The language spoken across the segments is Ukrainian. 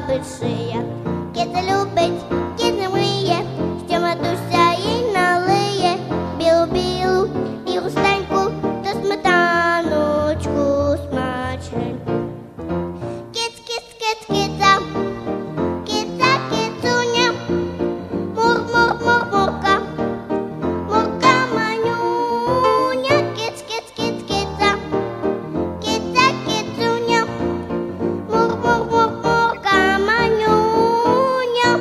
болить шия. Кіт любить, кіт не мріє, що матуся їй налиє білу-білу і густеньку та сметаночку смачненьку. Кіт, кіт, кіт, кіта, кіта, кіцуня, мур, мур, мур, мурка, мурка манюня. Кіт, кіт, кіт, кіта, кіта, кіцуня, мур, мур, мур, мурка манюня.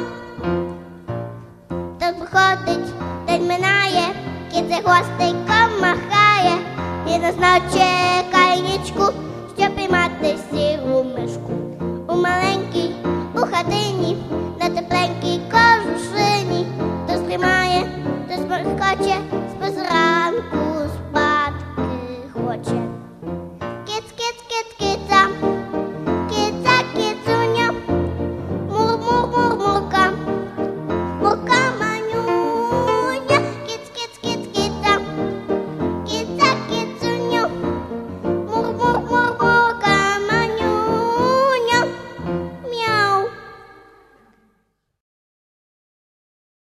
Так проходить, день минає, кіт за хвостиком махає і назначе кайничку, щоб піймати сіру мишку. У маленькій, у хатині, на тепленькій кожушині, то сприймає, то сморкоче,